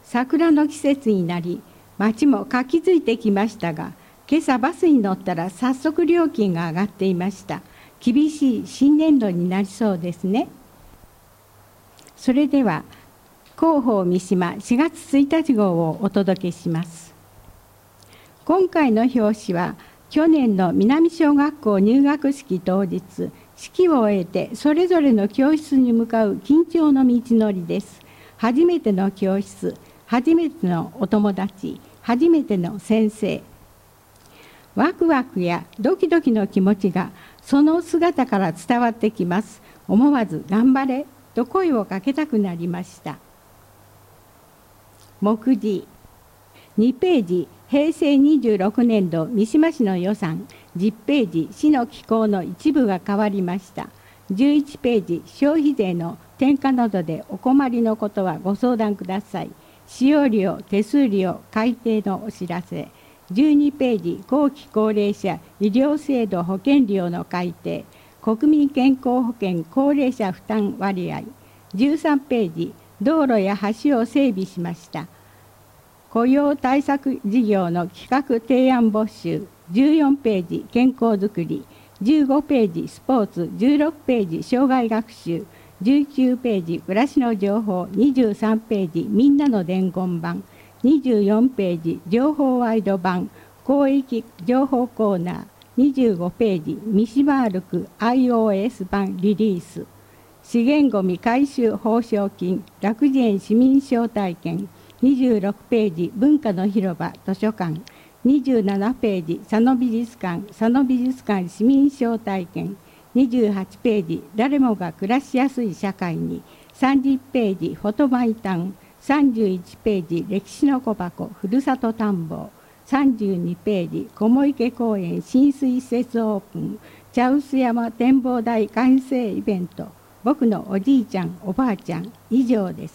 桜の季節になり、街も活気づいてきましたが、今朝バスに乗ったら早速料金が上がっていました。厳しい新年度になりそうですね。それでは、広報三島4月1日号をお届けします。今回の表紙は、去年の南小学校入学式当日、式を終えてそれぞれの教室に向かう緊張の道のりです。初めての教室、初めてのお友達、初めての先生。ワクワクやドキドキの気持ちがその姿から伝わってきます。思わず頑張れと声をかけたくなりました。目次2ページ、平成26年度三島市の予算、10ページ、市の機構の一部が変わりました。11ページ、消費税の転嫁などでお困りのことはご相談ください。使用料、手数料、改定のお知らせ。12ページ、後期高齢者医療制度保険料の改定。国民健康保険高齢者負担割合。13ページ、道路や橋を整備しました。雇用対策事業の企画提案募集。14ページ、健康づくり。15ページ、スポーツ。16ページ、障害学習。19ページ、暮らしの情報。23ページ、みんなの伝言版。24ページ、情報ワイド版。広域情報コーナー。25ページ、三島歩く iOS 版リリース。資源ごみ回収報奨金。楽慈園市民招待券。26ページ、文化の広場図書館。27ページ、佐野美術館市民招待券。28ページ、誰もが暮らしやすい社会に。30ページ、フォトマイタウン。31ページ、歴史の小箱ふるさと田んぼ。32ページ、雲池公園浸水施設オープン。茶臼山展望台完成イベント。僕のおじいちゃんおばあちゃん。以上です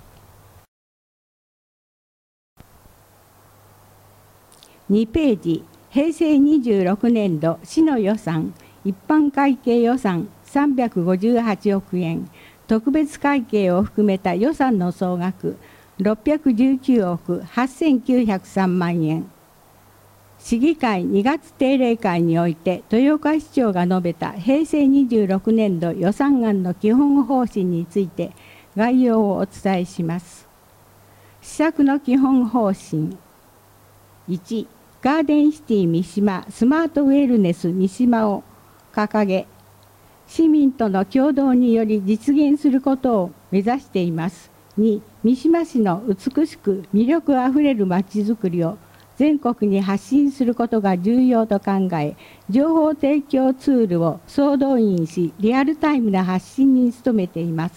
。2ページ、平成26年度市の予算、一般会計予算358億円、特別会計を含めた予算の総額619億8903万円。市議会2月定例会において豊岡市長が述べた平成26年度予算案の基本方針について概要をお伝えします。施策の基本方針。1、ガーデンシティ三島スマートウェルネス三島を掲げ、市民との協働により実現することを目指しています。2、三島市の美しく魅力あふれるまちづくりを全国に発信することが重要と考え、情報提供ツールを総動員し、リアルタイムな発信に努めています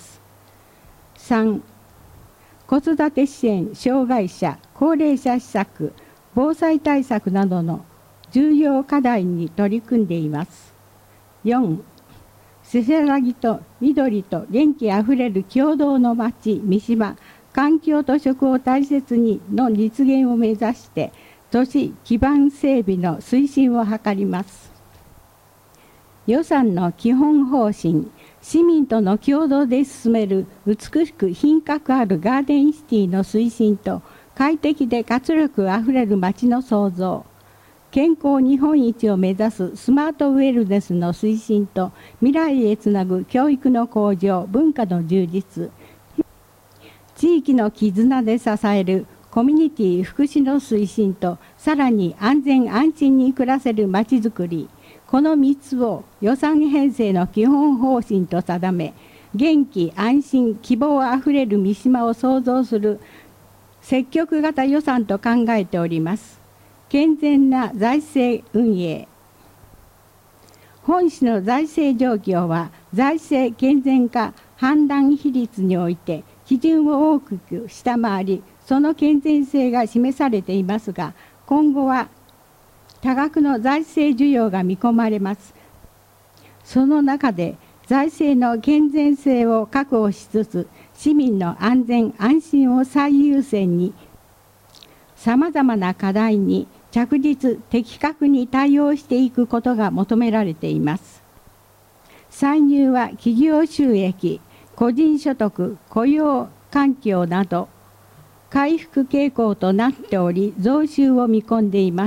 。3、子育て支援、障害者、高齢者施策、防災対策などの重要課題に取り組んでいます。4、せせらぎと緑と元気あふれる共同の町三島、環境と食を大切にの実現を目指して都市基盤整備の推進を図ります。予算の基本方針、市民との共同で進める美しく品格あるガーデンシティの推進と快適で活力あふれる街の創造、健康日本一を目指すスマートウェルネスの推進と未来へつなぐ教育の向上、文化の充実、地域の絆で支えるコミュニティ福祉の推進と、さらに安全安心に暮らせるまちづくり、この3つを予算編成の基本方針と定め、元気安心希望あふれる三島を創造する積極型予算と考えております。健全な財政運営。本市の財政状況は財政健全化判断比率において基準を大きく下回り、その健全性が示されていますが、今後は多額の財政需要が見込まれます。その中で財政の健全性を確保しつつ、市民の安全安心を最優先に、さまざまな課題に着実的確に対応していくことが求められています。歳入は企業収益、個人所得、雇用環境など、 回復傾向となっており、増収を見込んでいます。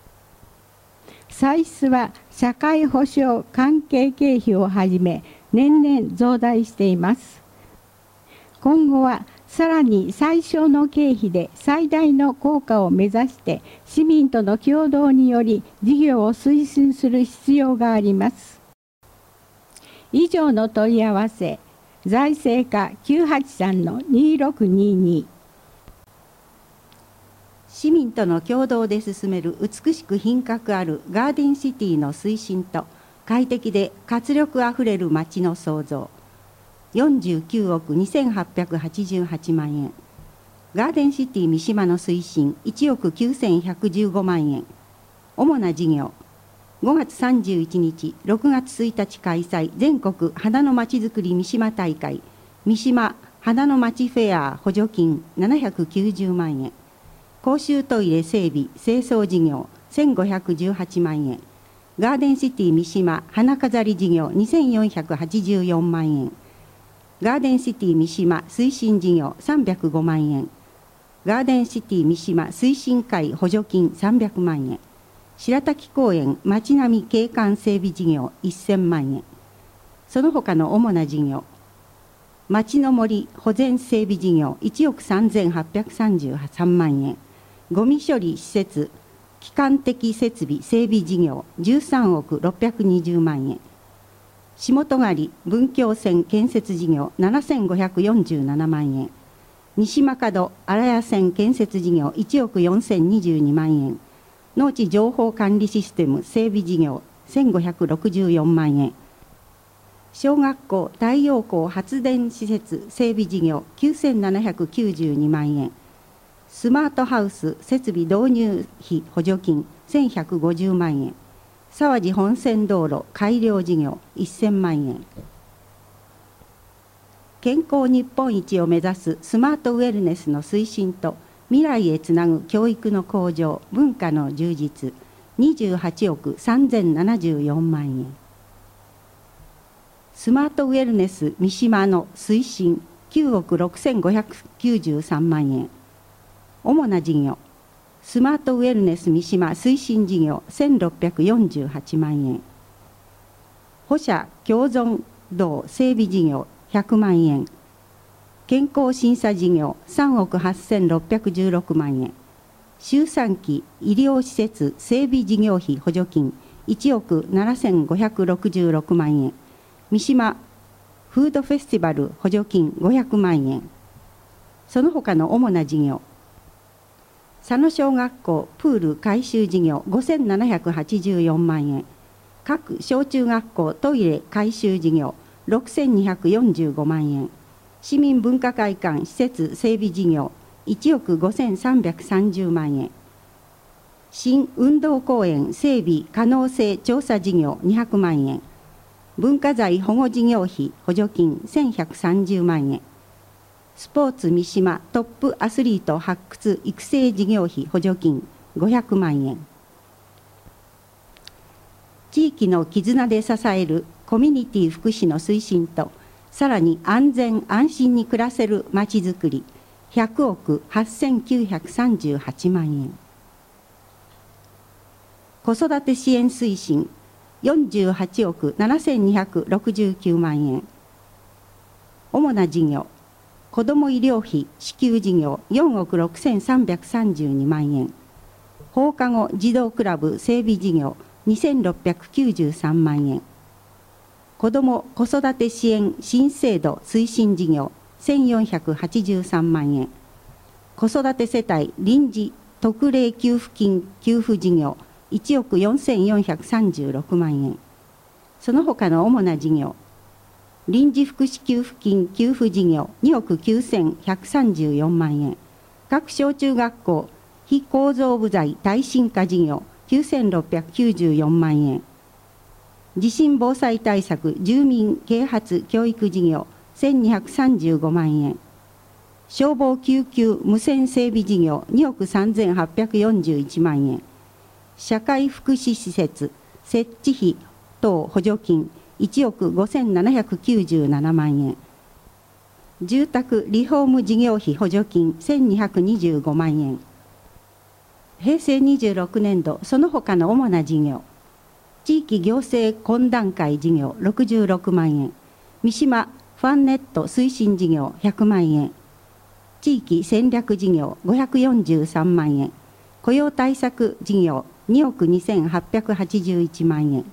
歳出は社会保障関係経費をはじめ年々増大しています。今後はさらに最小の経費で最大の効果を目指して市民との協働により事業を推進する必要があります。以上の問い合わせ、財政課 983-2622。 市民との共同で進める美しく品格あるガーデンシティの推進と快適で活力あふれる街の創造、49億2888万円。ガーデンシティ三島の推進1億9115万円。主な事業、5月31日6月1日開催全国花のまちづくり三島大会三島花のまちフェア補助金790万円。公衆トイレ整備・清掃事業1518万円。ガーデンシティ三島花飾り事業2484万円。ガーデンシティ三島推進事業305万円。ガーデンシティ三島推進会補助金300万円。白滝公園街並み景観整備事業1000万円。その他の主な事業、町の森保全整備事業1億3833万円。ゴミ処理施設基幹的設備整備事業13億620万円。下戸狩文京線建設事業7547万円。西間門荒谷線建設事業1億4022万円。農地情報管理システム整備事業1564万円。小学校太陽光発電施設整備事業9792万円。スマートハウス設備導入費補助金1150万円。沢地本線道路改良事業1000万円。健康日本一を目指すスマートウェルネスの推進と未来へつなぐ教育の向上、文化の充実28億3074万円。スマートウェルネス三島の推進9億6593万円。主な事業、スマートウェルネス三島推進事業1648万円。歩舎共存道整備事業100万円。健康審査事業3億8616万円。周産期医療施設整備事業費補助金1億7566万円。三島フードフェスティバル補助金500万円。その他の主な事業、佐野小学校プール改修事業5784万円。各小中学校トイレ改修事業6245万円。市民文化会館施設整備事業1億5330万円。新運動公園整備可能性調査事業200万円。文化財保護事業費補助金1130万円。スポーツ三島トップアスリート発掘育成事業費補助金500万円。地域の絆で支えるコミュニティ福祉の推進と、さらに安全安心に暮らせるまちづくり100億8938万円。子育て支援推進48億7269万円。主な事業、子ども医療費支給事業4億6332万円。放課後児童クラブ整備事業2693万円。子ども子育て支援新制度推進事業1483万円。子育て世帯臨時特例給付金給付事業1億4436万円。その他の主な事業、臨時福祉給付金給付事業2億9134万円。各小中学校非構造部材耐震化事業9694万円。地震防災対策住民啓発教育事業1235万円。消防救急無線整備事業2億3841万円。社会福祉施設設置費等補助金1億5797万円。 住宅リフォーム事業費補助金1225万円。平成26年度その他の主な事業、地域行政懇談会事業66万円、三島ファンネット推進事業100万円、地域戦略事業543万円、雇用対策事業2億2881万円。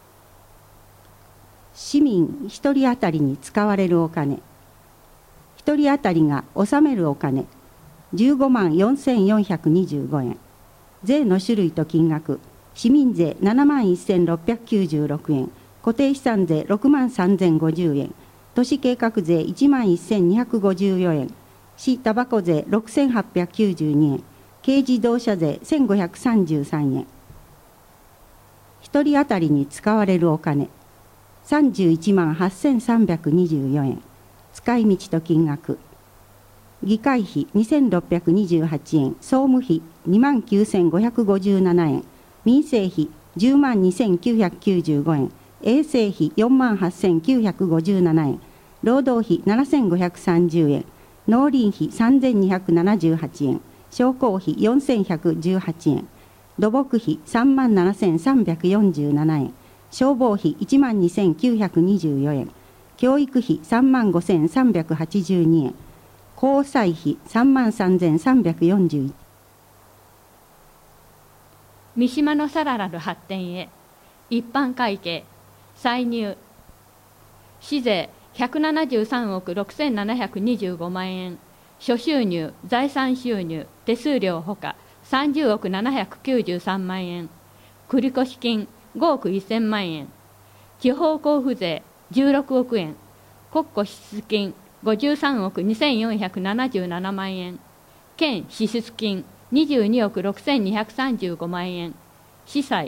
市民1人当たりに使われるお金、1人当たりが納めるお金15万4425円。税の種類と金額、市民税7万1696円、固定資産税6万3050円、都市計画税1万1254円、市たばこ税6892円、軽自動車税1533円。1人当たりに使われるお金、31万8324円。使い道と金額、議会費2628円、総務費2万9557円、民生費10万2995円、衛生費4万8957円、労働費7530円、農林費3278円、商工費4118円、土木費3万7347円、消防費1万2924円、教育費3万5382円、交際費3万3341円。 三島のさらなる発展へ、一般会計、歳入、市税173億6725万円、諸収入、財産収入、手数料ほか30億793万円、繰越金5億1000万円、地方交付税16億円、国庫支出金53億2477万円、県支出金22億6235万円、司祭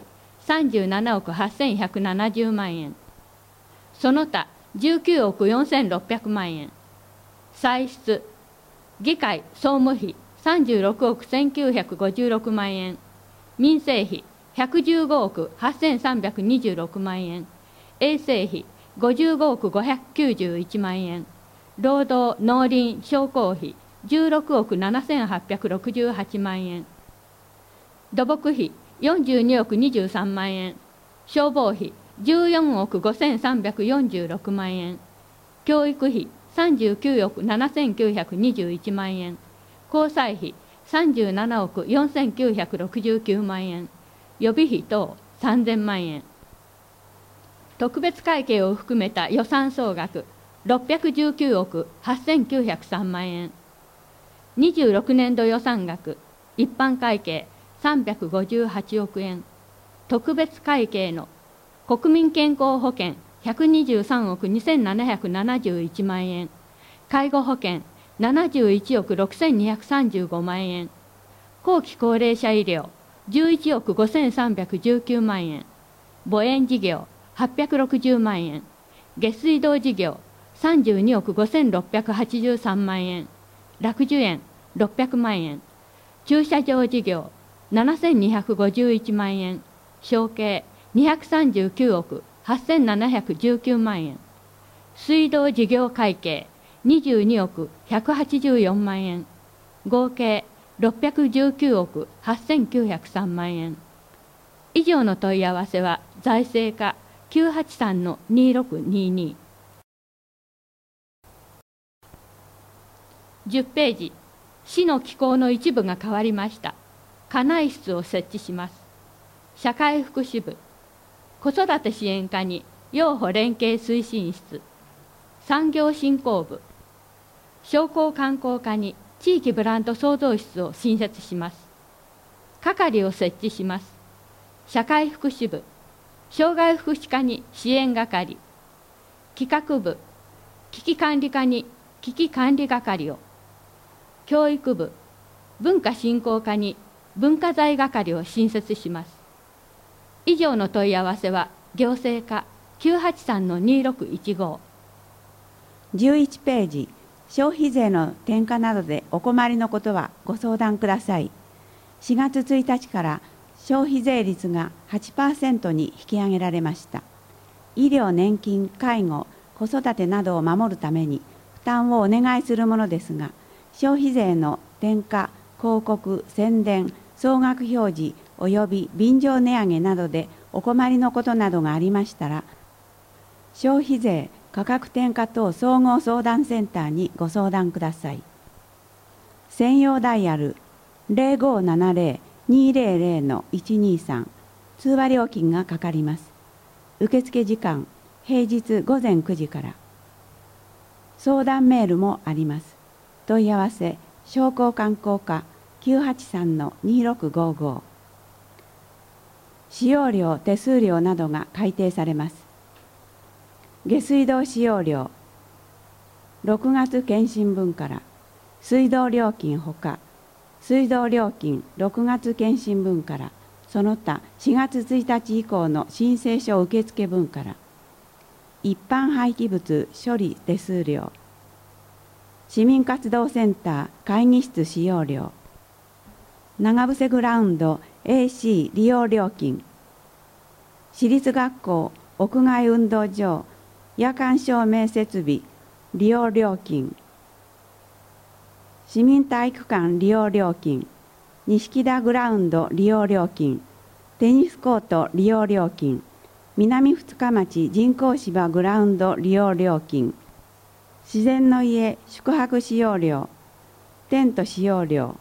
37億8170万円、その他19億4600万円、歳出、議会総務費36億1956万円、民生費115億8326万円、衛生費55億591万円、労働農林商工費16億7868万円、土木費42億23万円、消防費14億5346万円、教育費39億7921万円、交際費37億4969万円、予備費等3000万円。特別会計を含めた予算総額619億8903万円。26年度予算額、一般会計358億円、特別会計の国民健康保険123億2771万円、介護保険71億6235万円、後期高齢者医療11億5319万円、母園事業860万円、下水道事業32億5683万円、楽寿園600万円、駐車場事業7251万円、承継239億8719万円、水道事業会計22億184万円、合計619億8903万円。以上の問い合わせは財政課983-2622。10ページ、市の機構の一部が変わりました。家内室を設置します。社会福祉部、子育て支援課に養護連携推進室、産業振興部、商工観光課に地域ブランド創造室を新設します。係を設置します。社会福祉部、障害福祉課に支援係、企画部、危機管理課に危機管理係を、教育部、文化振興課に文化財係を新設します。以上の問い合わせは行政課983-2615。 11ページ、消費税の転嫁などでお困りのことはご相談ください。4月1日から消費税率が 8% に引き上げられました。医療、年金、介護、子育てなどを守るために負担をお願いするものですが、消費税の転嫁、広告、宣伝、総額表示及び便乗値上げなどでお困りのことなどがありましたら、消費税価格転嫁等総合相談センターにご相談ください。専用ダイヤル 0570-200-123 通話料金がかかります。受付時間平日午前9時から。相談メールもあります。問い合わせ商工観光課 983-2655。使用料手数料などが改定されます。下水道使用料6月検針分から水道料金ほか水道料金6月検針分からその他4月1日以降の申請書受付分から一般廃棄物処理手数料市民活動センター会議室使用料長伏グラウンド AC 利用料金私立学校屋外運動場夜間照明設備利用料金市民体育館利用料金錦田グラウンド利用料金テニスコート利用料金南二日町人工芝グラウンド利用料金自然の家宿泊使用料テント使用料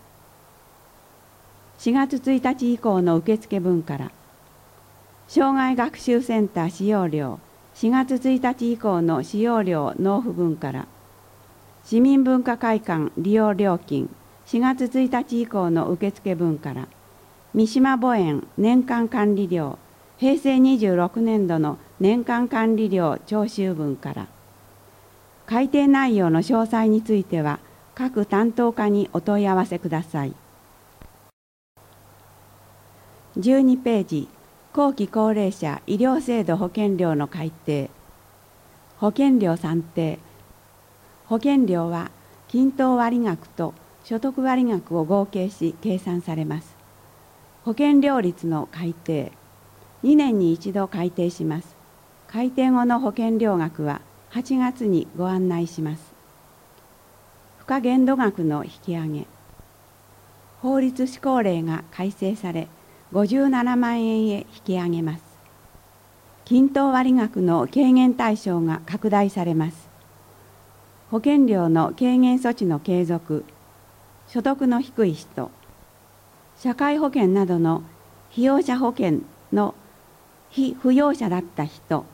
4月1日以降の受付分から障害学習センター使用料4月1日以降の使用料納付分から市民文化会館利用料金4月1日以降の受付分から三島墓園年間管理料平成26年度の年間管理料徴収分から改定内容の詳細については各担当課にお問い合わせください。12ページ後期高齢者医療制度保険料の改定保険料算定保険料は均等割額と所得割額を合計し計算されます。保険料率の改定2年に一度改定します。改定後の保険料額は8月にご案内します。付加限度額の引き上げ法律施行令が改正され57万円へ引き上げます。均等割額の軽減対象が拡大されます。保険料の軽減措置の継続、所得の低い人、社会保険などの被用者保険の被扶養者だった人、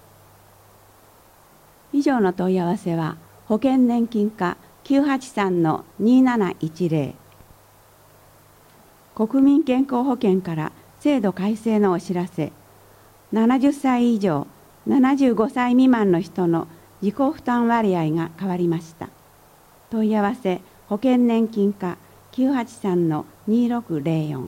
以上の問い合わせは保険年金課 983-2710 国民健康保険から制度改正のお知らせ70歳以上75歳未満の人の自己負担割合が変わりました。問い合わせ保険年金課 983-2604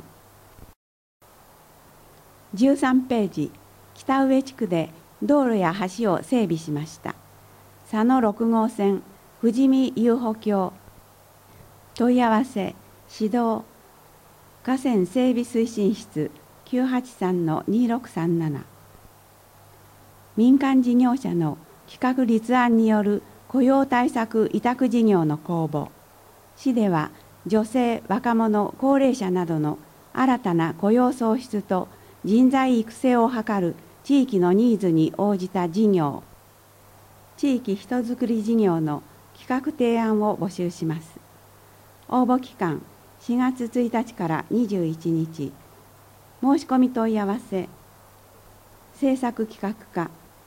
13ページ北上地区で道路や橋を整備しました。佐野6号線富士見遊歩橋問い合わせ指導河川整備推進室 983-2637 民間事業者の企画立案による雇用対策委託事業の公募市では女性若者高齢者などの新たな雇用創出と人材育成を図る地域のニーズに応じた事業地域人づくり事業の企画提案を募集します。応募期間4月1日から21日申し込み問い合わせ政策企画課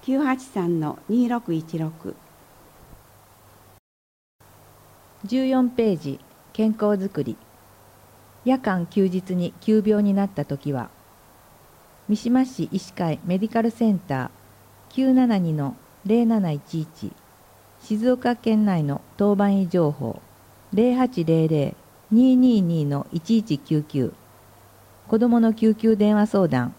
983-2616 14ページ健康づくり夜間休日に急病になったときは三島市医師会メディカルセンター 972-0711 静岡県内の当番医情報 0800-222-1199 子どもの救急電話相談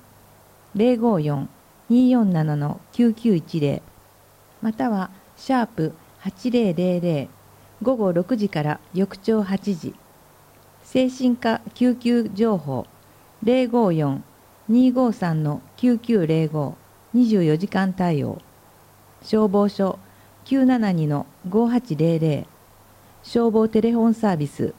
054-247-9910 またはシャープ8000午後6時から翌朝8時精神科救急情報 054-253-9905 24時間対応消防署 972-5800 消防テレフォンサービス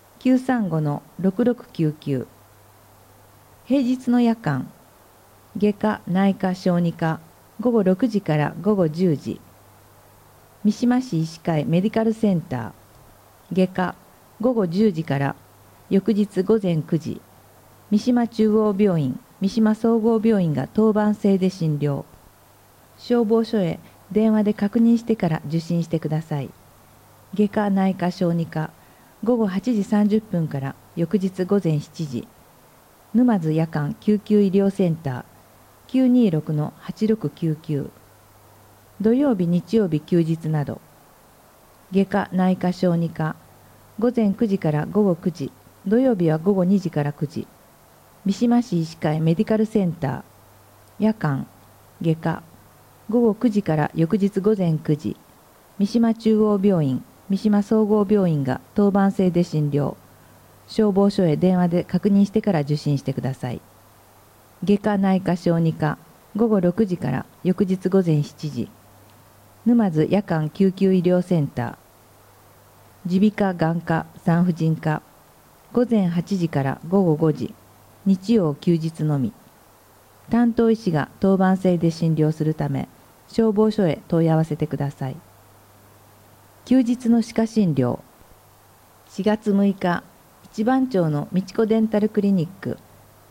935-6699。平日の夜間、外科・内科・小児科、午後6時から午後10時。三島市医師会メディカルセンター、外科、午後10時から翌日午前9時。三島中央病院、三島総合病院が当番制で診療。消防署へ電話で確認してから受診してください。外科・内科・小児科、午後8時30分から翌日午前7時。沼津夜間救急医療センター 926-8699。土曜日日曜日休日など。外科・内科・小児科、午前9時から午後9時。土曜日は午後2時から9時。三島市医師会メディカルセンター、夜間、外科、午後9時から翌日午前9時。三島中央病院、三島総合病院が当番制で診療。消防署へ電話で確認してから受診してください。外科・内科・小児科、午後6時から翌日午前7時。沼津夜間救急医療センター、耳鼻科・眼科・産婦人科、午前8時から午後5時。日曜休日のみ。担当医師が当番制で診療するため、消防署へ問い合わせてください。休日の歯科診療。4月6日、一番町のみちこデンタルクリニック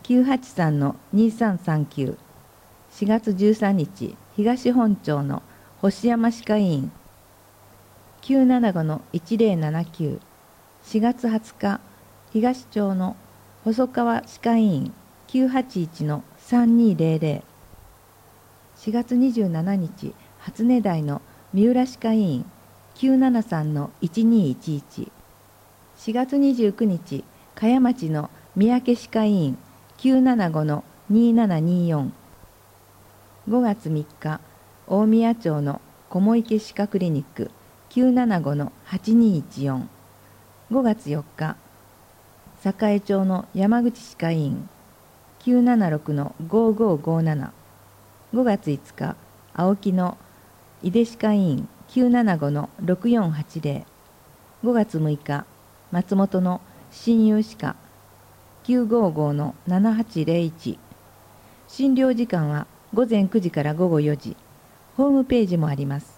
983-2339。4月13日、東本町の星山歯科医院 975-1079。4月20日、東町の細川歯科医院 981-3200。4月27日、初音台の三浦歯科医院 973-1211。4月29日、茅町の三宅歯科医院 975-2724。5月3日、大宮町の雲池歯科クリニック 975-8214。5月4日、栄町の山口歯科医院 976-5557。5月5日、青木の井出歯科医院 975-6480。5月6日、松本の新友歯科 955-7801。診療時間は午前9時から午後4時。ホームページもあります。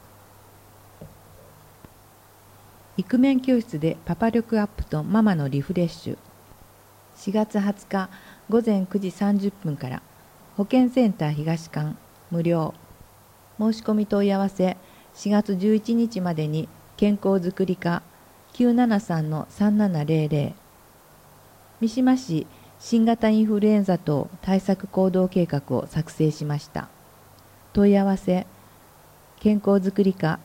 イクメン教室でパパ力アップとママのリフレッシュ。4月20日午前9時30分から保健センター東館無料。申し込み問い合わせ4月11日までに健康づくり課 973-3700。三島市新型インフルエンザ等対策行動計画を作成しました。問い合わせ健康づくり課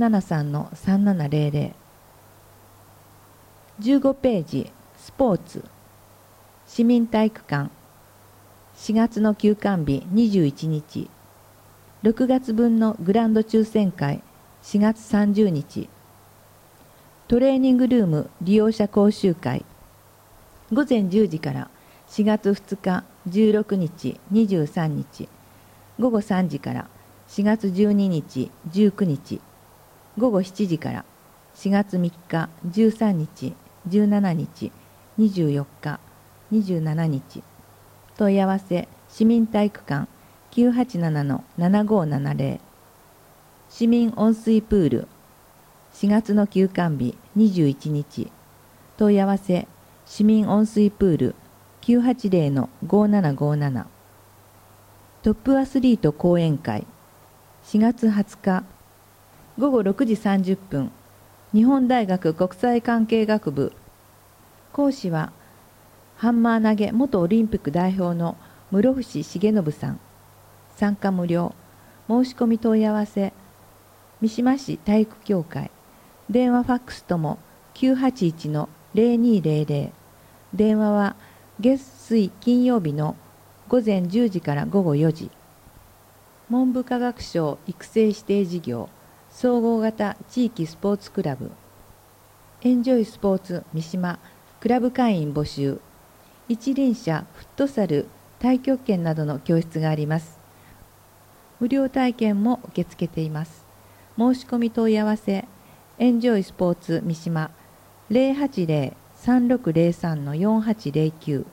973-3700。15ページスポーツ。市民体育館4月の休館日21日。6月分のグランド抽選会4月30日。トレーニングルーム利用者講習会午前10時から4月2日16日23日。午後3時から4月12日19日。午後7時から4月3日13日17日24日27日。問い合わせ市民体育館 987-7570。市民温水プール4月の休館日21日。問い合わせ市民温水プール 980-5757。トップアスリート講演会4月20日午後6時30分。日本大学国際関係学部。講師はハンマー投げ元オリンピック代表の室伏重信さん。参加無料。申し込み問い合わせ三島市体育協会。電話ファックスとも 981-0200。電話は月水金曜日の午前10時から午後4時。文部科学省育成指定事業総合型地域スポーツクラブエンジョイスポーツ三島クラブ会員募集。一輪車フットサル太極拳などの教室があります。無料体験も受け付けています。申し込み問い合わせエンジョイスポーツ三島 080-3603-4809。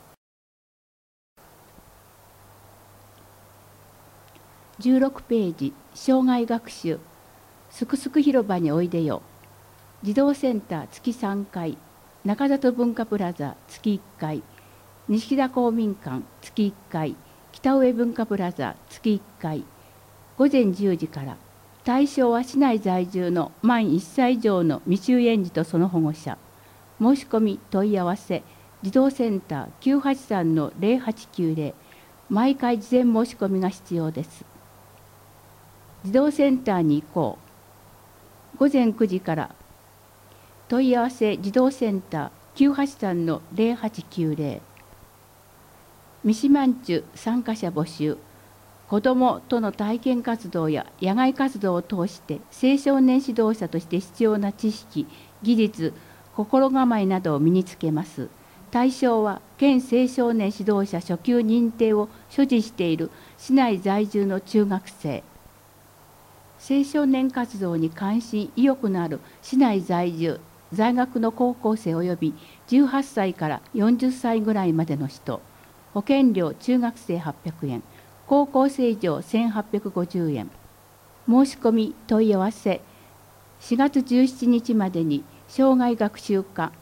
16ページ、障害学習。すくすく広場においでよ。児童センター月3回、中里文化プラザ月1回、西田公民館月1回、北上文化プラザ月1回、午前10時から。対象は市内在住の満1歳以上の未就園児とその保護者。申し込み問い合わせ、児童センター 983-0890。毎回事前申し込みが必要です。児童センターに行こう。午前9時から。問い合わせ児童センター 983-0890。三島んちゅ参加者募集。子どもとの体験活動や野外活動を通して青少年指導者として必要な知識、技術、心構えなどを身につけます。対象は県青少年指導者初級認定を所持している市内在住の中学生。青少年活動に関心・意欲のある市内在住、在学の高校生及び18歳から40歳ぐらいまでの人。保険料中学生800円。高校生以上1850円。申し込み問い合わせ4月17日までに障害学習課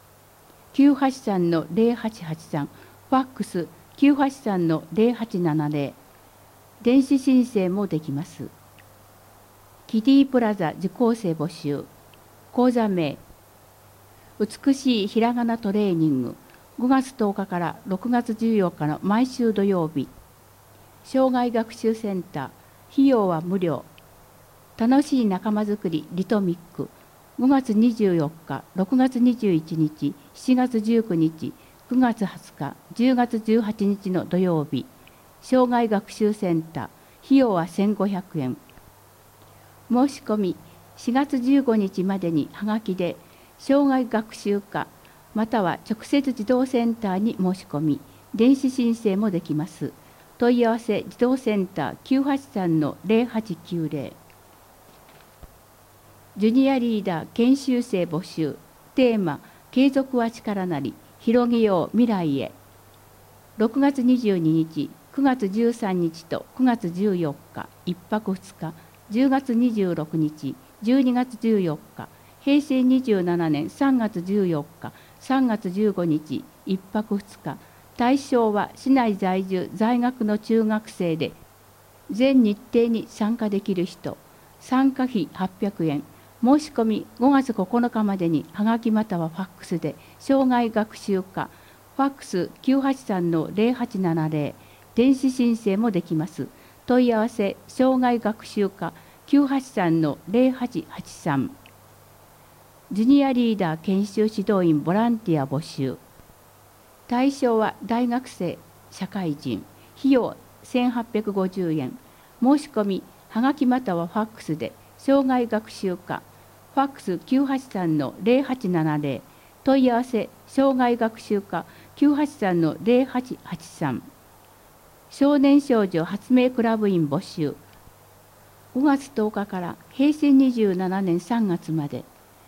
983-0883 ファックス 983-0870 電子申請もできます。キディプラザ受講生募集。講座名美しいひらがなトレーニング5月10日から6月14日の毎週土曜日。障害学習センター、費用は無料。楽しい仲間づくりリトミック、5月24日、6月21日、7月19日、9月20日、10月18日の土曜日。障害学習センター、費用は1500円。申し込み、4月15日までにはがきで、障害学習課、または直接児童センターに申し込み、電子申請もできます。問い合わせ児童センター 983-0890。ジュニアリーダー研修生募集。テーマ継続は力なり、広げよう未来へ。6月22日、9月13日と9月14日、1泊2日、10月26日、12月14日、平成27年3月14日、3月15日、1泊2日、対象は市内在住在学の中学生で、全日程に参加できる人。参加費800円。申し込み5月9日までにはがきまたはファックスで、障害学習課、ファックス 983-0870、電子申請もできます。問い合わせ障害学習課 983-0883。ジュニアリーダー研修指導員ボランティア募集。対象は大学生、社会人。費用1850円。申し込みはがきまたはファックスで、障害学習課、ファックス 983-0870。問い合わせ障害学習課 983-0883。少年少女発明クラブ員募集。5月10日から平成27年3月まで。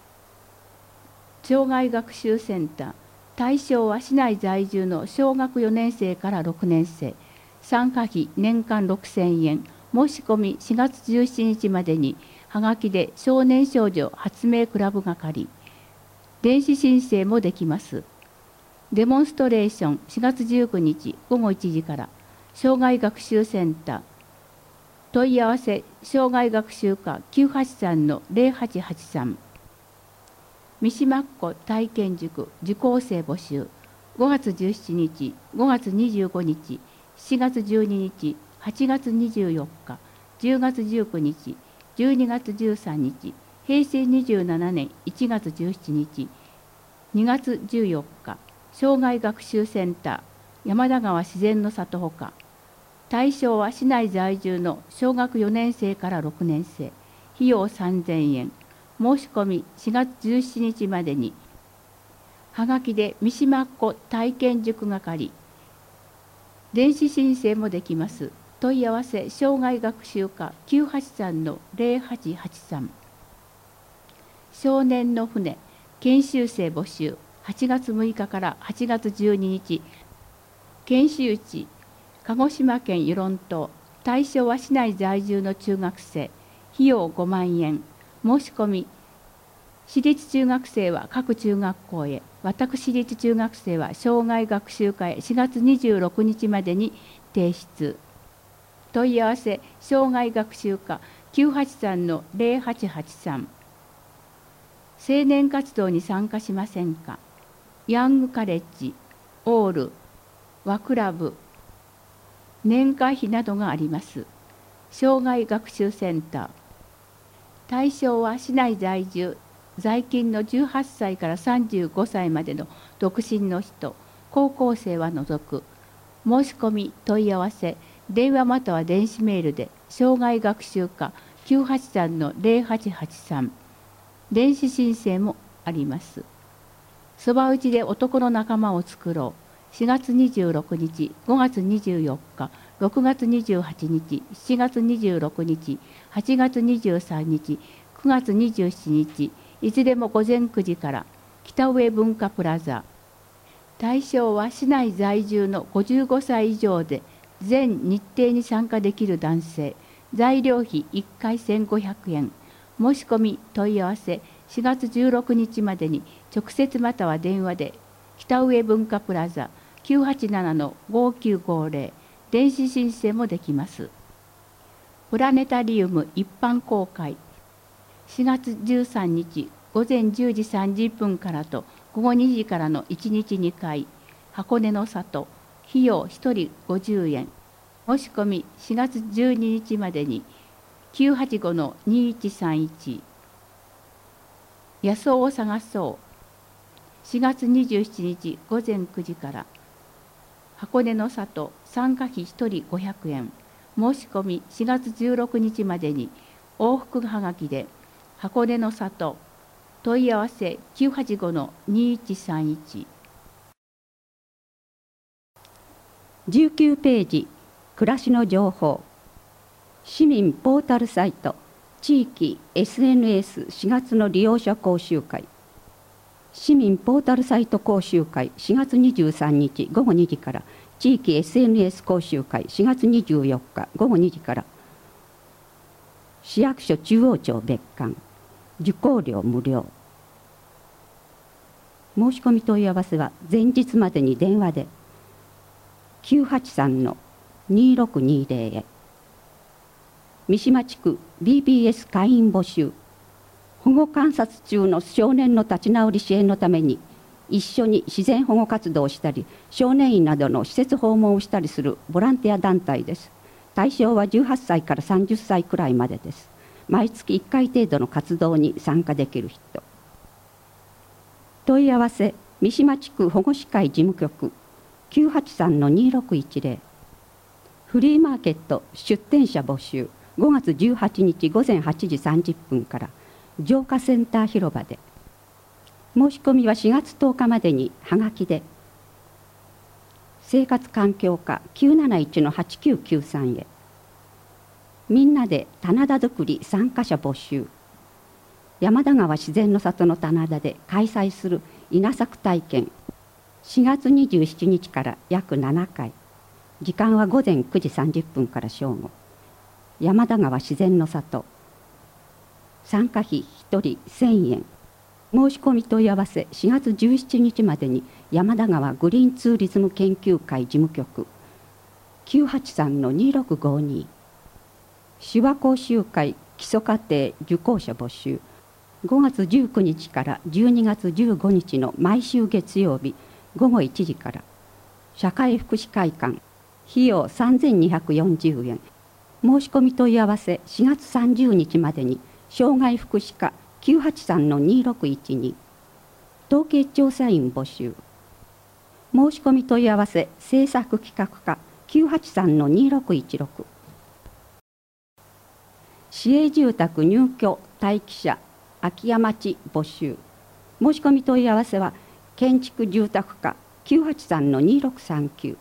障害学習センター。対象は市内在住の小学4年生から6年生。参加費年間6000円。申し込み4月17日までにはがきで少年少女発明クラブ係。電子申請もできます。デモンストレーション4月19日午後1時から。障害学習センター。問い合わせ障害学習課 983-0883。三島っ子体験塾受講生募集。5月17日、5月25日、7月12日、8月24日、10月19日、12月13日、平成27年1月17日、2月14日、障害学習センター、山田川自然の里ほか。対象は市内在住の小学4年生から6年生。費用3000円。申し込み4月17日までに。はがきで三島っ子体験塾係。電子申請もできます。問い合わせ障害学習課 983-0883。 少年の船研修生募集8月6日から8月12日研修地鹿児島県与論島対象は市内在住の中学生費用5万円申し込み私立中学生は各中学校へ私立中学生は障害学習課へ4月26日までに提出問い合わせ障害学習課 983-0883 青年活動に参加しませんか。ヤングカレッジ、オール、和クラブ、年会費などがあります。障害学習センター。対象は市内在住、在勤の18歳から35歳までの独身の人、高校生は除く。申し込み、問い合わせ、電話または電子メールで、障害学習課 983-0883。電子申請もあります。そば打ちで男の仲間を作ろう。4月26日、5月24日、6月28日、7月26日、8月23日、9月27日、いつでも午前9時から北上文化プラザ。対象は市内在住の55歳以上で全日程に参加できる男性。材料費1回1500円。申し込み問い合わせ4月16日までに直接または電話で北上文化プラザ 987-5950 電子申請もできます。プラネタリウム一般公開4月13日午前10時30分からと午後2時からの1日2回箱根の里費用1人50円申し込み4月12日までに985-2131野草を探そう4月27日午前9時から箱根の里参加費1人500円申し込み4月16日までに往復はがきで箱根の里問い合わせ 985-2131 19ページ暮らしの情報市民ポータルサイト地域 SNS4 月の利用者講習会市民ポータルサイト講習会4月23日午後2時から地域 SNS 講習会4月24日午後2時から市役所中央庁別館受講料無料申し込み問い合わせは前日までに電話で 983-2620 へ三島地区 BBS 会員募集保護観察中の少年の立ち直り支援のために一緒に自然保護活動をしたり少年院などの施設訪問をしたりするボランティア団体です。対象は18歳から30歳くらいまでです。毎月1回程度の活動に参加できる人問い合わせ三島地区保護司会事務局 983-2610 フリーマーケット出店者募集5月18日午前8時30分から浄化センター広場で申し込みは4月10日までにはがきで生活環境課 971-8993 へみんなで棚田作り参加者募集山田川自然の里の棚田で開催する稲作体験4月27日から約7回時間は午前9時30分から正午山田川自然の里参加費1人1000円申し込み問い合わせ4月17日までに山田川グリーンツーリズム研究会事務局 983-2652 手話講習会基礎課程受講者募集5月19日から12月15日の毎週月曜日午後1時から社会福祉会館費用3240円申し込み問い合わせ4月30日までに障害福祉課 983-2612 統計調査員募集申し込み問い合わせ政策企画課 983-2616 市営住宅入居待機者空き家待ち募集申し込み問い合わせは建築住宅課 983-2639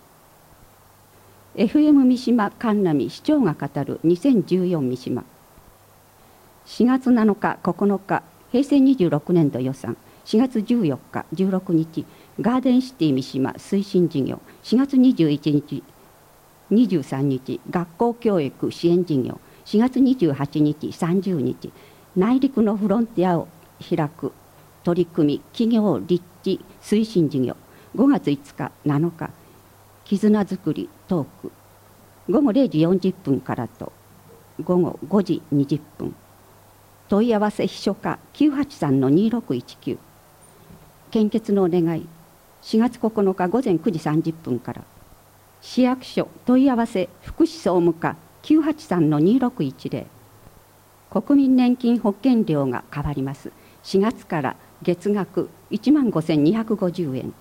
FM 三島神波市長が語る2014三島4月7日9日平成26年度予算4月14日16日ガーデンシティ三島推進事業、4月21日23日学校教育支援事業、4月28日30日内陸のフロンティアを開く取り組み企業立地推進事業、5月5日7日絆づくりトーク、午後0時40分からと午後5時20分、問い合わせ秘書課 983-2619、 献血のお願い4月9日午前9時30分から、市役所問い合わせ福祉総務課 983-2610、 国民年金保険料が変わります。4月から月額15,250円、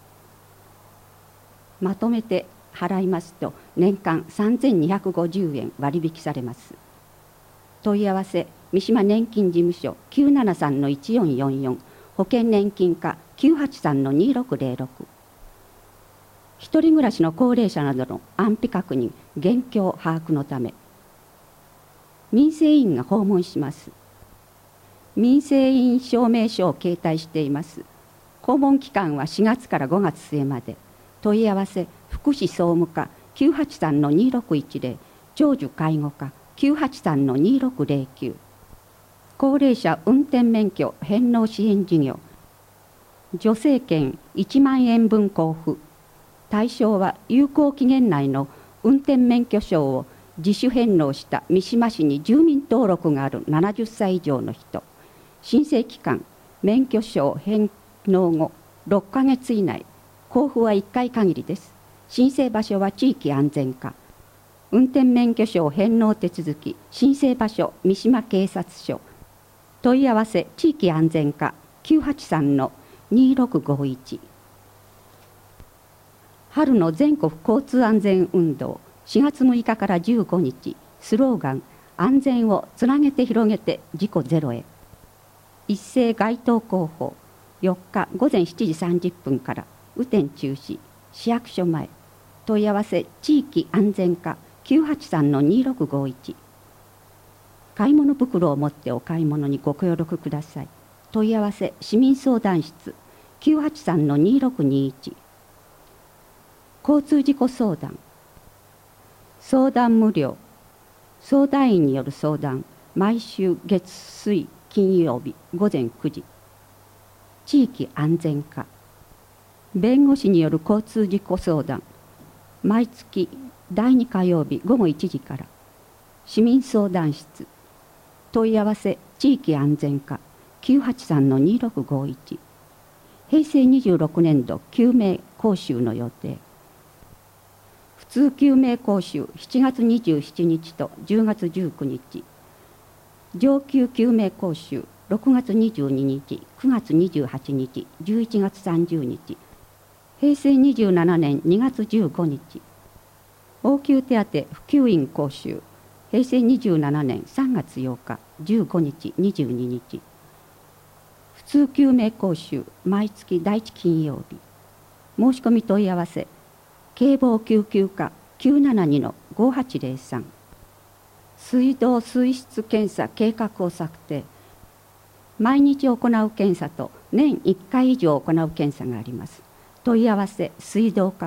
まとめて払いますと年間3,250円割引されます。問い合わせ三島年金事務所 973-1444、 保険年金課 983-2606、 一人暮らしの高齢者などの安否確認現況把握のため民生委員が訪問します。民生委員証明書を携帯しています。訪問期間は4月から5月末まで。問い合わせ福祉総務課 983-2610、 長寿介護課 983-2609、 高齢者運転免許返納支援事業、助成券1万円分交付、対象は有効期限内の運転免許証を自主返納した三島市に住民登録がある70歳以上の人、申請期間免許証返納後6ヶ月以内、交付は1回限りです。申請場所は地域安全課、運転免許証返納手続き申請場所三島警察署、問い合わせ地域安全課 983-2651。 春の全国交通安全運動4月6日から15日、スローガン安全をつなげて広げて事故ゼロへ、一斉街頭広報4日午前7時30分から雨天中止、市役所前、問い合わせ地域安全課 983-2651。 買い物袋を持ってお買い物にご協力ください。問い合わせ市民相談室 983-2621。 交通事故相談、相談無料、相談員による相談、毎週月水金曜日午前9時。地域安全課、弁護士による交通事故相談、毎月第2火曜日午後1時から。市民相談室、問い合わせ地域安全課 983-2651。 平成26年度救命講習の予定。普通救命講習7月27日と10月19日、上級救命講習6月22日、9月28日、11月30日、平成27年2月15日、応急手当普及員講習平成27年3月8日、15日、22日、普通救命講習毎月第1金曜日。申し込み問い合わせ警防救急課 972-5803。 水道水質検査計画を策定。毎日行う検査と年1回以上行う検査があります。問い合わせ水道課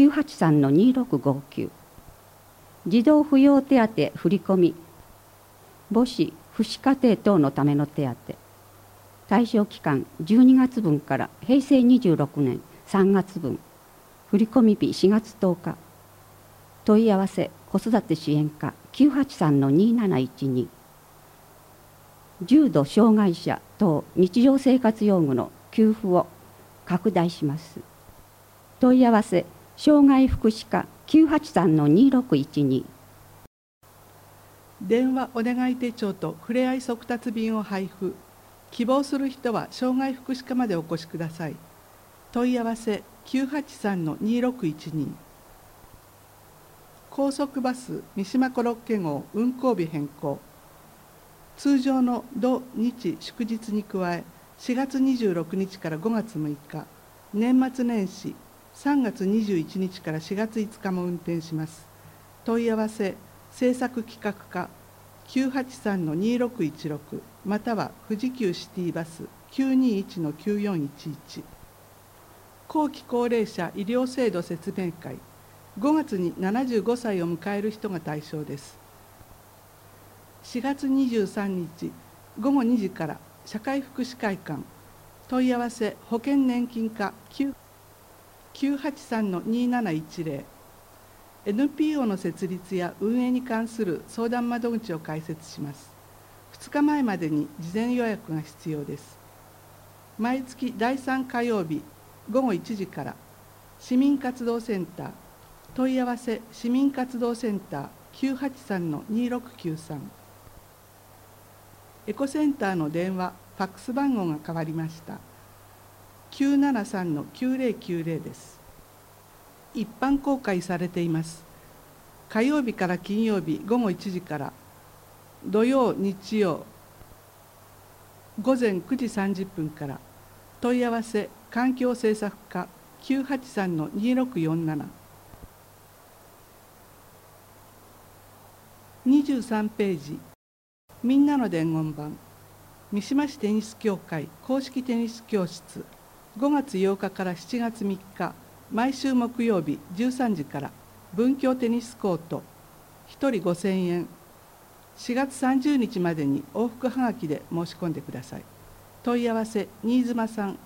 983-2659。 児童扶養手当振込母子父子家庭等のための手当。対象期間12月分から平成26年3月分。振込日4月10日。問い合わせ子育て支援課 983-2712。 重度障害者等日常生活用具の給付を拡大します。問い合わせ障害福祉課 983-2612。 電話お願い手帳とふれあい速達便を配布。希望する人は障害福祉課までお越しください。問い合わせ 983-2612。 高速バス三島コロッケ号運行日変更。通常の土日祝日に加え4月26日から5月6日、年末年始3月21日から4月5日も運転します。問い合わせ制作企画課 983-2616 または富士急シティバス 921-9411 後期高齢者医療制度説明会、5月に75歳を迎える人が対象です。4月23日午後2時から社会福祉会館、問い合わせ保険年金課 983-2710、 NPO の設立や運営に関する相談窓口を開設します。2日前までに事前予約が必要です。毎月第3火曜日午後1時から市民活動センター、問い合わせ市民活動センター 983-2693、 エコセンターの電話ファックス番号が変わりました。 973-9090 です。一般公開されています。火曜日から金曜日午後1時から、土曜日曜午前9時30分から、問い合わせ環境政策課 983-2647。 23ページ、みんなの伝言板、三島市テニス協会公式テニス教室、5月8日から7月3日、毎週木曜日13時から、文教テニスコート、1人5000円、4月30日までに往復はがきで申し込んでください。問い合わせ新妻さん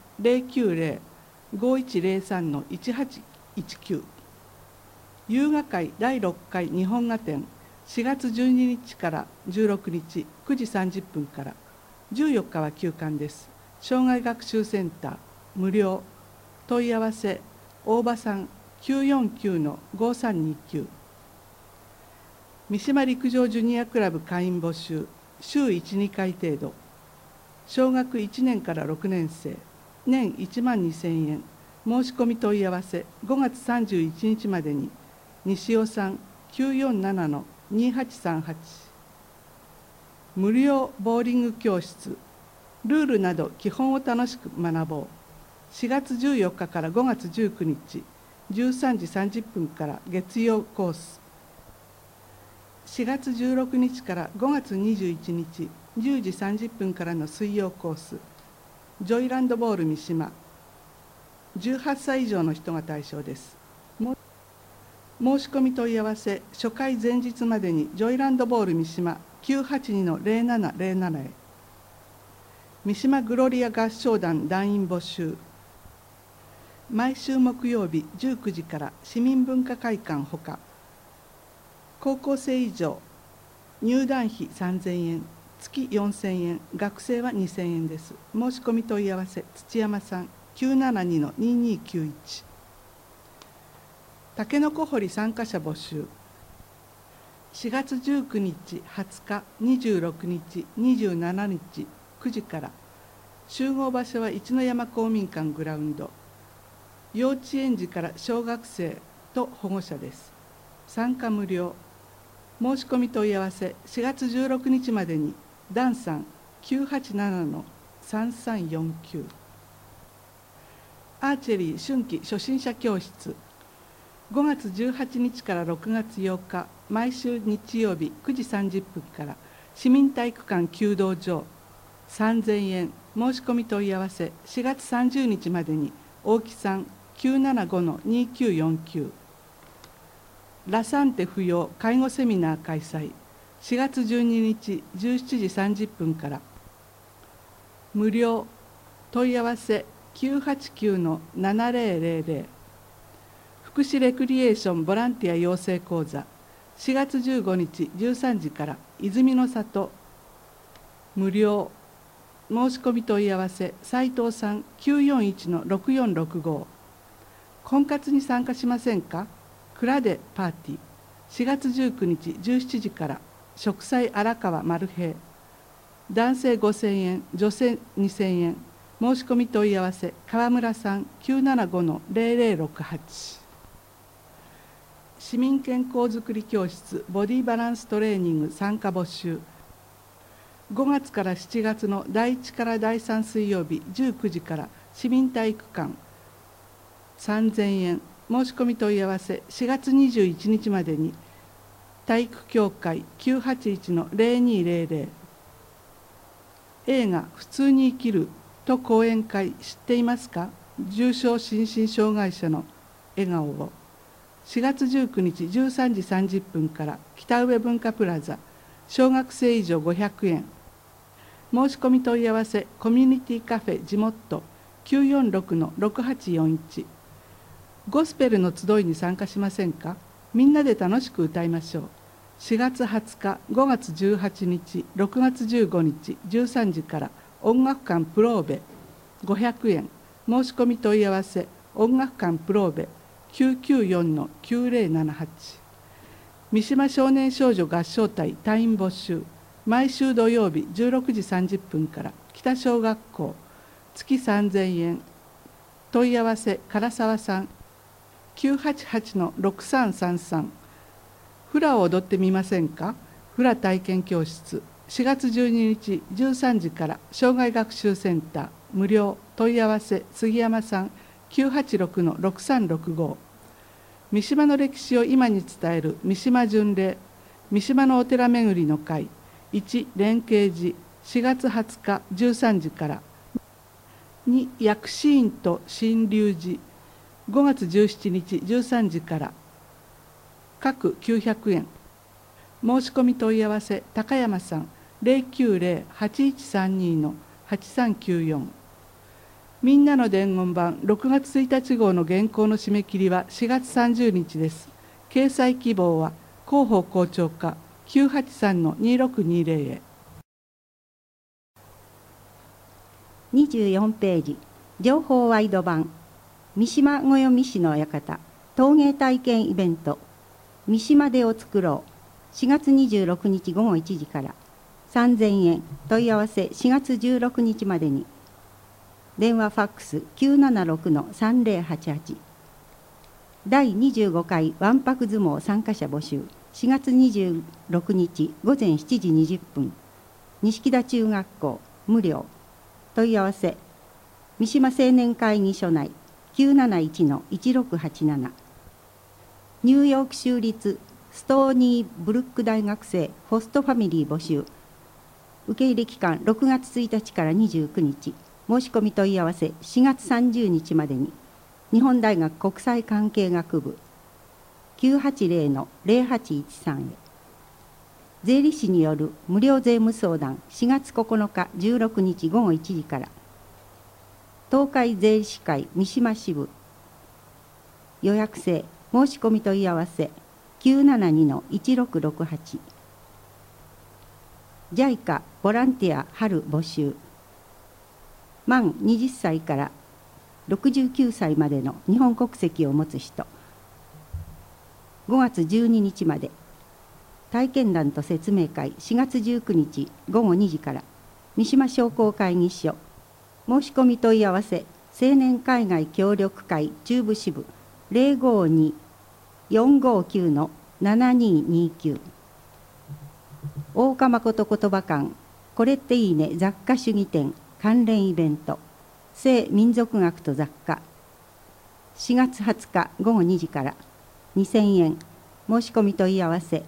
090-5103-1819。 優雅会第6回日本画展、4月12日から16日9時30分から、14日は休館です。障害学習センター無料。問い合わせ大場さん 949-5329。 三島陸上ジュニアクラブ会員募集、週 1,2 回程度。小学1年から6年生、年12,000円。申し込み問い合わせ5月31日までに。西尾さん 947-2838。 無料ボーリング教室、ルールなど基本を楽しく学ぼう。4月14日から5月19日13時30分から月曜コース。4月16日から5月21日10時30分からの水曜コース。ジョイランドボール三島、18歳以上の人が対象です。申し込み問い合わせ初回前日までにジョイランドボール三島 982-0707 へ。三島グロリア合唱団団員募集、毎週木曜日19時から市民文化会館ほか。高校生以上、入団費3000円、月4000円、学生は2000円です。申し込み問い合わせ土山さん 972-2291。 たけのこ掘り参加者募集、4月19日20日26日27日9時から。集合場所は一の山公民館グラウンド。幼稚園児から小学生と保護者です。参加無料。申し込み問い合わせ4月16日までに。ダンさん 987-3349。 アーチェリー春季初心者教室、5月18日から6月8日毎週日曜日9時30分から市民体育館弓道場、3000円。申し込み問い合わせ4月30日までに。大木さん 975-2949。 ラサンテ不要介護セミナー開催、4月12日17時30分から。無料。問い合わせ 989-7000。 福祉レクリエーションボランティア養成講座、4月15日13時から。泉の里、無料。申し込み問い合わせ斉藤さん 941-6465。 婚活に参加しませんか。蔵でパーティー、4月19日17時から。植栽荒川マルヘイ、男性5000円、女性2000円。申し込み問い合わせ川村さん 975-0068。 市民健康づくり教室ボディバランストレーニング参加募集、5月から7月の第1から第3水曜日19時から市民体育館、3000円。申し込み問い合わせ4月21日までに。体育協会 981-0200。 映画「普通に生きる」と講演会知っていますか？重症心身障害者の笑顔を。4月19日13時30分から北上文化プラザ、小学生以上500円。申し込み問い合わせコミュニティカフェジモット 946-6841。 ゴスペルの集いに参加しませんか？みんなで楽しく歌いましょう。4月20日、5月18日、6月15日13時から音楽館プローベ500円。申し込み問い合わせ音楽館プローベ 994-9078。 三島少年少女合唱隊隊員募集。毎週土曜日16時30分から北小学校、月3000円。問い合わせ唐沢さん 988-6333。フラを踊ってみませんか？フラ体験教室、4月12日13時から障害学習センター無料。問い合わせ杉山さん 986-6365。 三島の歴史を今に伝える三島巡礼、三島のお寺巡りの会1連慶寺、4月20日13時から。2薬師院と新龍寺、5月17日13時から。各900円。申し込み問い合わせ高山さん 090-8132-8394。みんなの伝言版6月1日号の原稿の締め切りは4月30日です。掲載希望は広報校長課 983-2620 へ。 24ページ、情報ワイド版、三島ごよみしの館陶芸体験イベント、三島でを作ろう、4月26日午後1時から。3000円。問い合わせ4月16日までに。電話ファックス 976-3088。第25回わんぱく相撲参加者募集。4月26日午前7時20分。錦田中学校無料。問い合わせ三島青年会議所内 971-1687。ニューヨーク州立ストーニーブルック大学生ホストファミリー募集。受け入れ期間6月1日から29日。申し込み問い合わせ4月30日までに。日本大学国際関係学部 980-0813 へ。税理士による無料税務相談4月9日16日午後1時から。東海税理士会三島支部。予約制。申し込み問い合わせ 972-1668。 JICA ボランティア春募集。満20歳から69歳までの日本国籍を持つ人。5月12日まで。体験談と説明会4月19日午後2時から。三島商工会議所。申し込み問い合わせ青年海外協力会中部支部 052-459-7229。大岡誠言葉館これっていいね雑貨主義展関連イベント、性民族学と雑貨。4月20日午後2時から。2000円。申し込み問い合わせ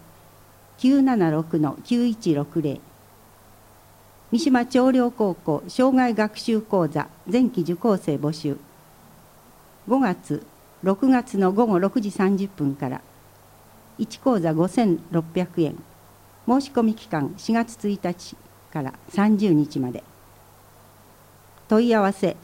976-9160。 三島長陵高校障害学習講座前期受講生募集。5月6月の午後6時30分から。1講座5600円。申し込み期間4月1日から30日まで。問い合わせ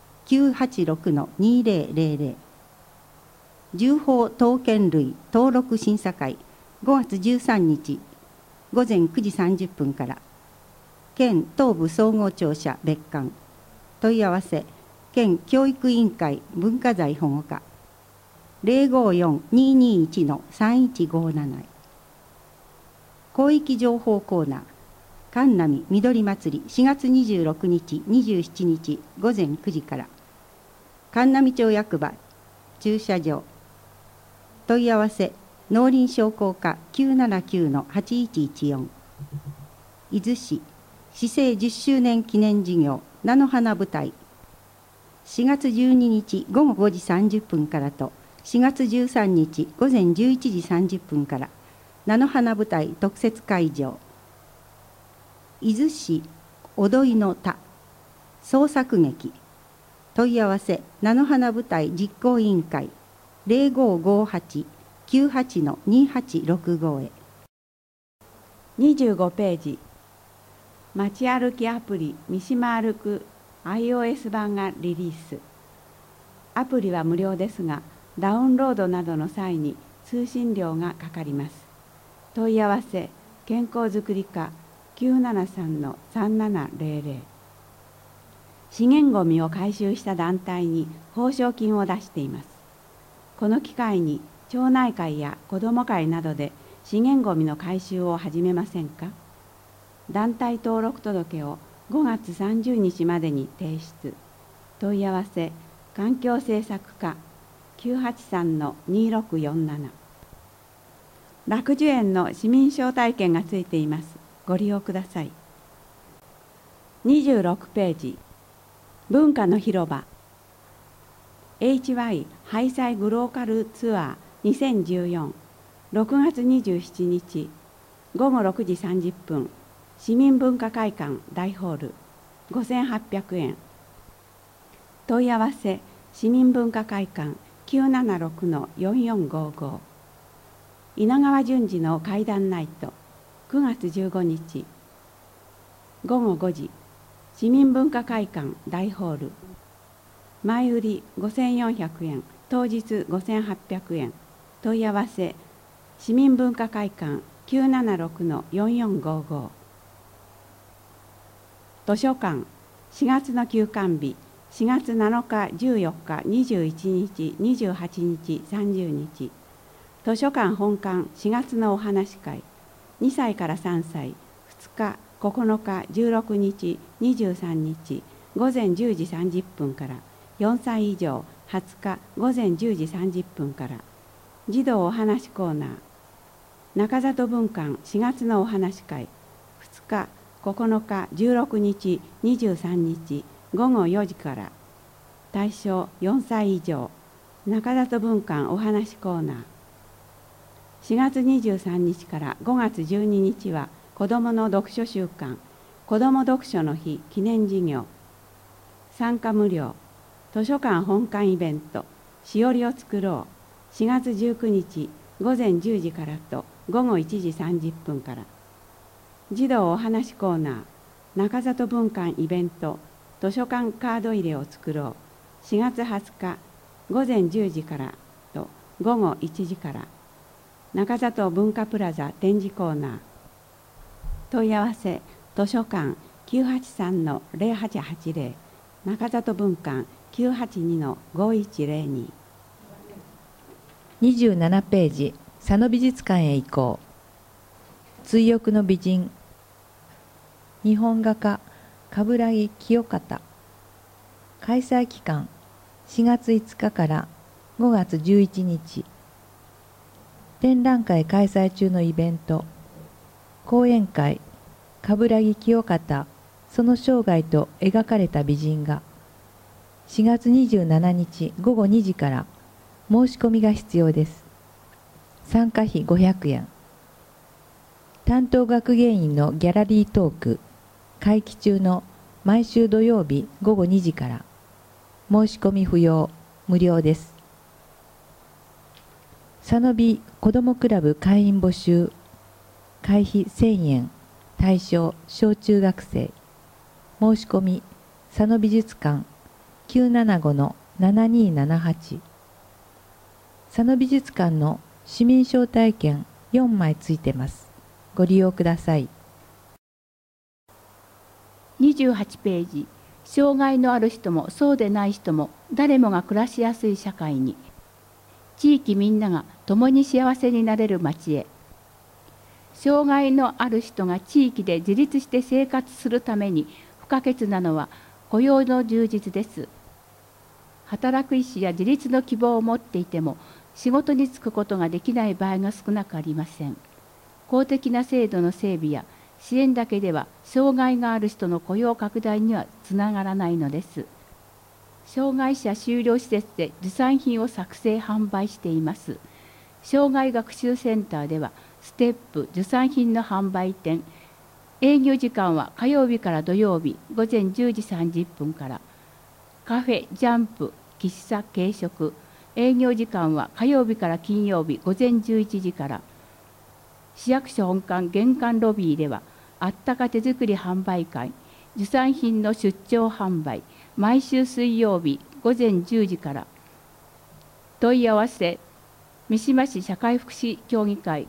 986-2000。 銃砲刀剣類登録審査会5月13日午前9時30分から。県東部総合庁舎別館。問い合わせ県教育委員会文化財保護課 054-221-3157 へ。広域情報コーナー神波緑祭り4月26日27日午前9時から。神波町役場駐車場。問い合わせ農林商工課 979-8114。伊豆市市政10周年記念事業菜の花舞台4月12日午後5時30分からと4月13日午前11時30分から菜の花舞台特設会場。伊豆市踊りの田創作劇問い合わせ菜の花舞台実行委員会0558-98-2865へ。 25ページ、街歩きアプリ三島歩く iOS 版がリリース。アプリは無料ですが、ダウンロードなどの際に通信料がかかります。問い合わせ健康づくり課 973-3700。資源ごみを回収した団体に報奨金を出しています。この機会に町内会や子ども会などで資源ごみの回収を始めませんか。団体登録届を5月30日までに提出。問い合わせ環境政策課 983-2647。楽寿園の市民招待券がついています。ご利用ください。26ページ、文化の広場 HY ハイサイグローカルツアー2014 6月27日午後6時30分市民文化会館大ホール5800円。問い合わせ市民文化会館 976-4455。 稲川淳二の怪談ナイト9月15日午後5時市民文化会館大ホール。前売り5400円、当日5800円。問い合わせ市民文化会館 976-4455。 図書館4月の休館日4月7日14日21日28日30日。図書館本館4月のお話会2歳から3歳2日9日16日23日午前10時30分から4歳以上20日午前10時30分から。児童お話コーナー中里文館4月のお話会2日9日16日23日午後4時から。対象4歳以上中里文館お話コーナー。4月23日から5月12日は子どもの読書週間子ども読書の日記念事業。参加無料。図書館本館イベントしおりを作ろう4月19日午前10時からと午後1時30分から。児童お話コーナー中里文館イベント図書館カード入れを作ろう4月20日午前10時からと午後1時から。中里文化プラザ展示コーナー。問い合わせ図書館 983-0880 中里文館 982-5102。 27ページ、佐野美術館へ行こう。追憶の美人日本画家鏑木清方。開催期間4月5日から5月11日。展覧会開催中のイベント講演会鏑木清方その生涯と描かれた美人画4月27日午後2時から申し込みが必要です。参加費500円。担当学芸員のギャラリートーク会期中の毎週土曜日午後2時から。申し込み不要無料です。佐野美子どもクラブ会員募集。会費1000円。対象小中学生。申し込み佐野美術館 975-7278。佐野美術館の市民招待券4枚ついてます。ご利用ください。 28ページ、障害のある人もそうでない人も誰もが暮らしやすい社会に。地域みんなが共に幸せになれる町へ。障害のある人が地域で自立して生活するために不可欠なのは雇用の充実です。働く意思や自立の希望を持っていても仕事に就くことができない場合が少なくありません。公的な制度の整備や支援だけでは障害がある人の雇用拡大にはつながらないのです。障害者就労施設で持参品を作成販売しています。障害学習センターではステップ受産品の販売店営業時間は火曜日から土曜日午前10時30分から。カフェ、ジャンプ、喫茶、軽食。営業時間は火曜日から金曜日午前11時から。市役所本館玄関ロビーでは、あったか手作り販売会、受産品の出張販売、毎週水曜日午前10時から。問い合わせ、三島市社会福祉協議会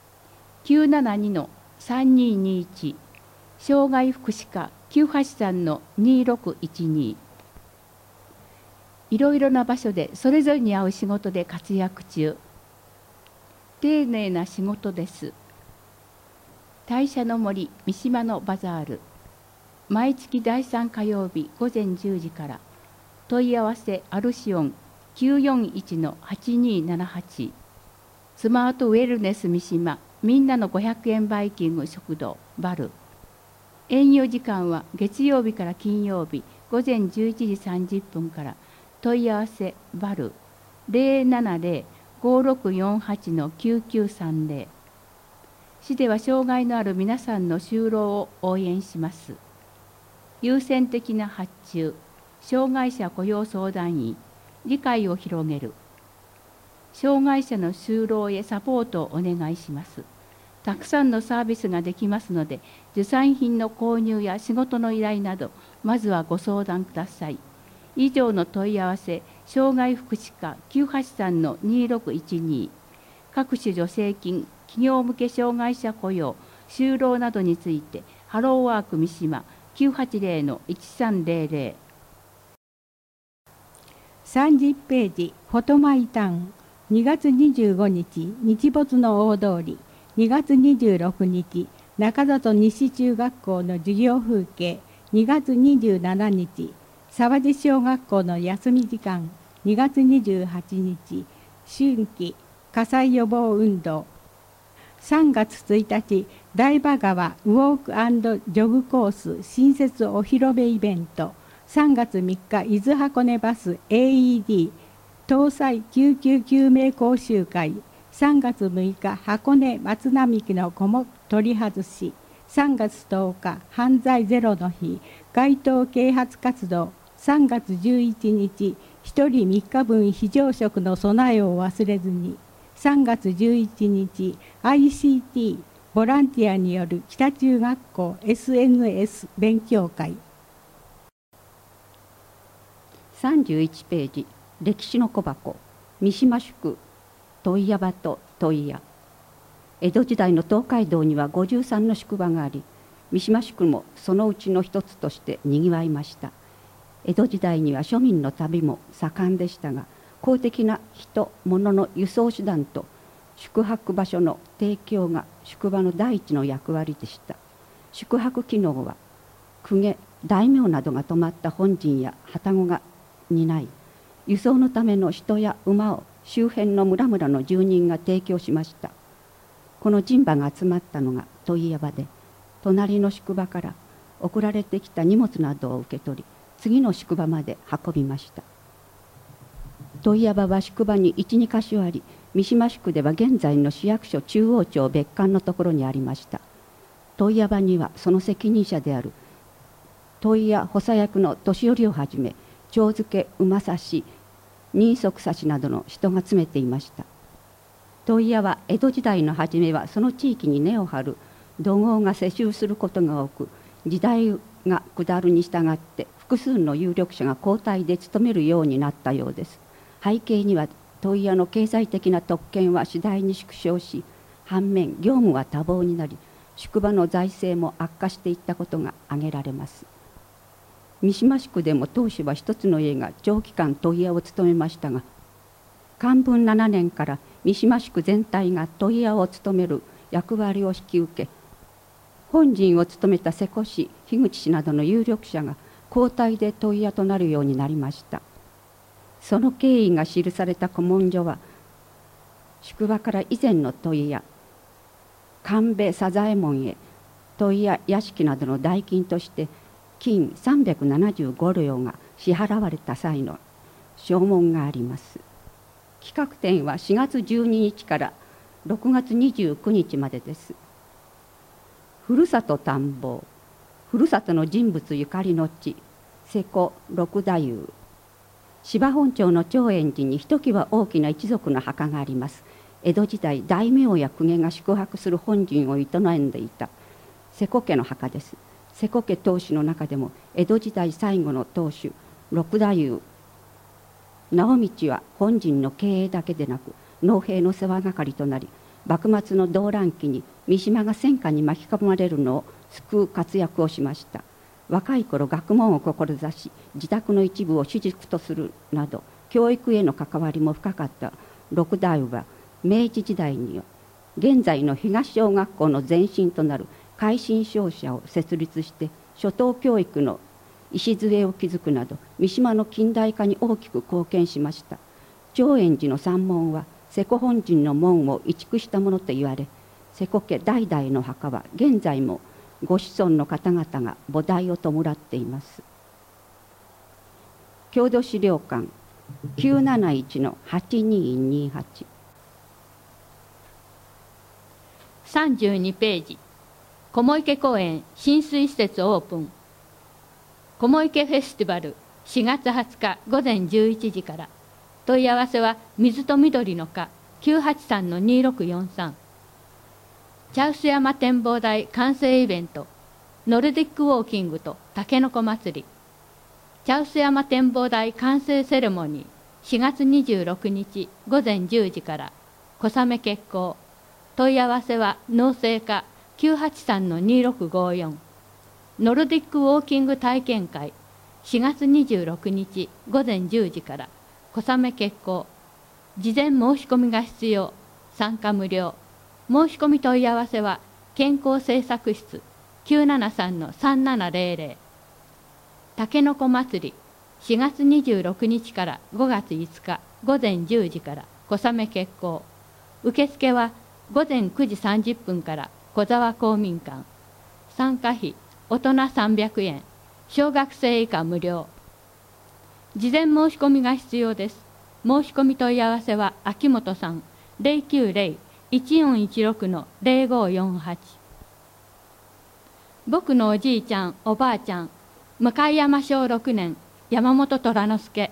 972-3221、障害福祉課 983-2612。いろいろな場所でそれぞれに合う仕事で活躍中。丁寧な仕事です。大社の森三島のバザール。毎月第3火曜日午前10時から。問い合わせアルシオン 941-8278。スマートウェルネス三島みんなの500円バイキング食堂バル。営業時間は月曜日から金曜日午前11時30分から。問い合わせバル 070-5648-9930。市では障害のある皆さんの就労を応援します。優先的な発注、障害者雇用相談員、理解を広げる。障害者の就労へサポートをお願いします。たくさんのサービスができますので、受産品の購入や仕事の依頼など、まずはご相談ください。以上の問い合わせ、障害福祉課 983-2612、各種助成金、企業向け障害者雇用、就労などについて、ハローワーク三島 980-1300。 30ページ、フォトマイタウン。2月25日、日没の大通り。2月26日、中里西中学校の授業風景。2月27日、沢地小学校の休み時間。2月28日、春季火災予防運動。3月1日、台場川ウォーク&ジョグコース新設お披露目イベント。3月3日、伊豆箱根バス AED 搭載救急救命講習会。3月6日、箱根松並木の子も取り外し。3月10日、犯罪ゼロの日、街頭啓発活動。3月11日、1人3日分非常食の備えを忘れずに。3月11日、ICT ボランティアによる北中学校 SNS 勉強会。 31ページ、歴史の小箱。三島宿問屋場と問屋。江戸時代の東海道には53の宿場があり、三島宿もそのうちの一つとしてにぎわいました。江戸時代には庶民の旅も盛んでしたが、公的な人物の輸送手段と宿泊場所の提供が宿場の第一の役割でした。宿泊機能は公家大名などが泊まった本陣や旅籠が担い、輸送のための人や馬を周辺の村々の住人が提供しました。この人馬が集まったのが問屋場で、隣の宿場から送られてきた荷物などを受け取り、次の宿場まで運びました。問屋場は宿場に 1,2 か所あり、三島宿では現在の市役所中央町別館のところにありました。問屋場にはその責任者である問屋補佐役の年寄りをはじめ、丁付馬刺し、人足刺しなどの人が詰めていました。問屋は江戸時代の初めはその地域に根を張る土豪が世襲することが多く、時代が下るに従って複数の有力者が交代で務めるようになったようです。背景には問屋の経済的な特権は次第に縮小し、反面業務は多忙になり、宿場の財政も悪化していったことが挙げられます。三島宿でも当初は一つの家が長期間問屋を務めましたが、寛文7年から三島宿全体が問屋を務める役割を引き受け、本陣を務めた瀬古氏、樋口氏などの有力者が交代で問屋となるようになりました。その経緯が記された古文書は、宿場から以前の問屋、神戸佐左衛門へ問屋屋敷などの代金として金375両が支払われた際の証文があります。企画展は4月12日から6月29日までです。 ふるさと探訪、ふるさとの人物ゆかりの地、瀬古六太夫。芝本町の長円寺にひときわ大きな一族の墓があります。江戸時代、大名や公家が宿泊する本陣を営んでいた瀬古家の墓です。瀬古家当主の中でも江戸時代最後の当主六太夫直道は本陣の経営だけでなく農兵の世話係となり、幕末の動乱期に三島が戦火に巻き込まれるのを救う活躍をしました。若い頃学問を志し、自宅の一部を私塾とするなど教育への関わりも深かった六太夫は、明治時代には現在の東小学校の前身となる海進商社を設立して初等教育の礎を築くなど三島の近代化に大きく貢献しました。長円寺の山門は瀬古本陣の門を移築したものと言われ、瀬古家代々の墓は現在もご子孫の方々が菩提を弔っています。郷土資料館 971-8228。 32ページ、雲池公園浸水施設オープン。雲池フェスティバル4月20日午前11時から。問い合わせは水と緑の課 983-2643。茶臼山展望台完成イベント、ノルディックウォーキングとたけのこ祭り。茶臼山展望台完成セレモニー4月26日午前10時から。小雨決行。問い合わせは農政課 983-2654。ノルディックウォーキング体験会4月26日午前10時から。小雨決行。事前申し込みが必要。参加無料。申し込み問い合わせは健康政策室 973-3700。たけのこ祭り4月26日から5月5日午前10時から。小雨決行。受付は午前9時30分から小沢公民館。参加費大人300円、小学生以下無料。事前申し込みが必要です。申し込み問い合わせは秋元さん 090-1416-0548。僕のおじいちゃんおばあちゃん、向山小6年山本虎之助。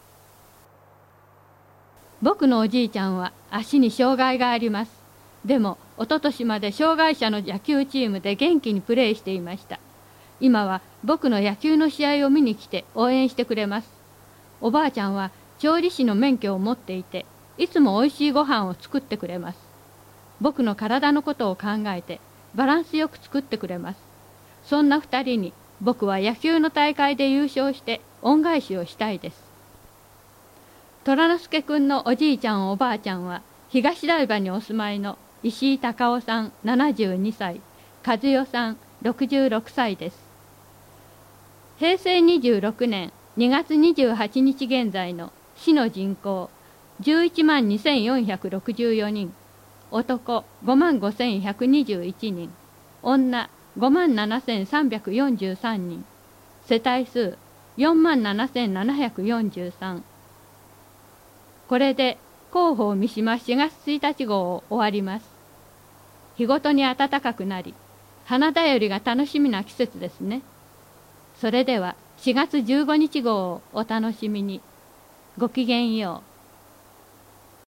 僕のおじいちゃんは足に障害があります。でも一昨年まで障害者の野球チームで元気にプレーしていました。今は僕の野球の試合を見に来て応援してくれます。おばあちゃんは調理師の免許を持っていて、いつもおいしいご飯を作ってくれます。僕の体のことを考えてバランスよく作ってくれます。そんな2人に僕は野球の大会で優勝して恩返しをしたいです。虎之助くんのおじいちゃんおばあちゃんは東台場にお住まいの石井隆夫さん72歳、和代さん66歳です。平成26年2月28日現在の市の人口11万2464人、男5万5121人、女5万7343人、世帯数4万7743。これで広報三島4月1日号を終わります。日ごとに暖かくなり、花だよりが楽しみな季節ですね。それでは4月15日号をお楽しみに。ごきげんよう。